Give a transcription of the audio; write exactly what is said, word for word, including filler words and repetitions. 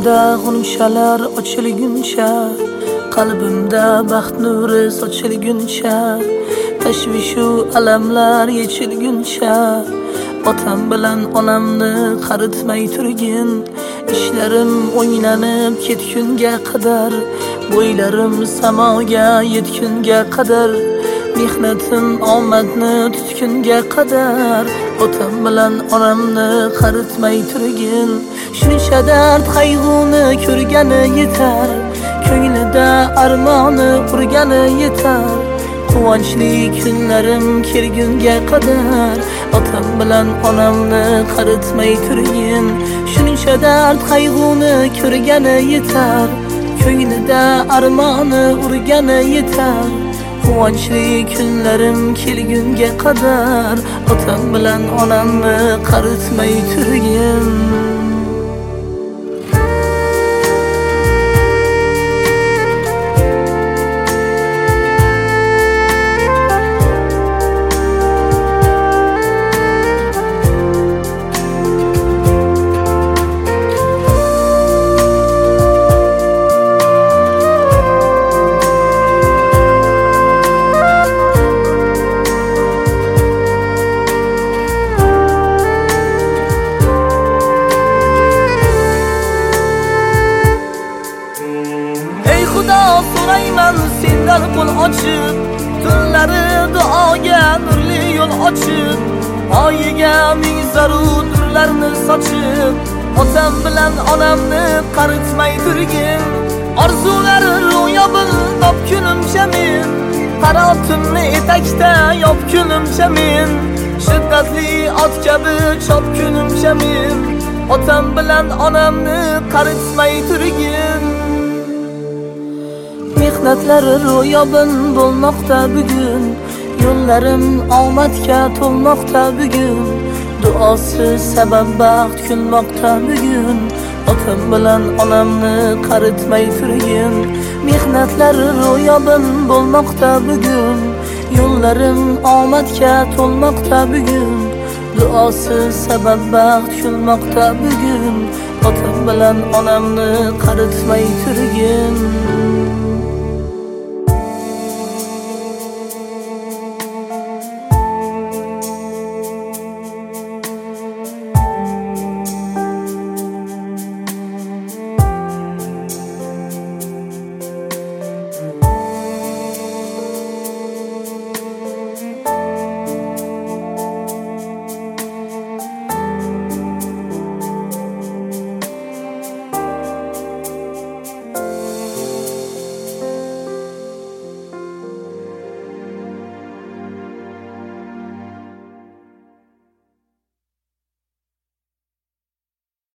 ko'zimda g'unshalar ochilguncha, qalbimda baxt nuri sochilguncha, tashvishu alamlar yechilguncha, otam bilan onamni qaritmay turgin, ishlarim o'ynanib ketgunga qadar, bo'ylarim samoga yetgunga qadar, mehnatim omadni tutgunga qadar, otam bilan onamni qaritmay turgin. Shuncha dard qayg'uni ko'rgani yetar, ko'nglida armoni urgani yetar, quvonchli kunlarim kelgunga qadar, otam bilan onamni qaritmay turgin. Shuncha dard qayg'uni ko'rgani yetar, ko'nglida armoni urgani yetar, quvonchli kunlarim kelgunga qadar, otam bilan onamni qaritmay turgin. So'rayman sendan qo'l ochib, tunlari duoga nurli yo'l ochib, oyiga ming zarur nurlarni sochib, otam bilan onamni qaritmay turgin. Orzulari ro'yobin topgunimcha men, qanotimni etakda yopgunimcha men, shiddatli ot kabi chopgunimcha men, otam bilan onamni qaritmay turgin. Mehnatlari ro'yobin bo'lmoqda bugun, yo'llarim omadga to'lmoqda bugun, duosi sabab baxt kulmoqda bugun, otam bilan onamni qaritmay turgin. Mehnatlari ro'yobin bo'lmoqda bugun, yo'llarim omadga to'lmoqda bugun, duosi sabab baxt kulmoqda bugun, otam bilan onamni qaritmay turgin.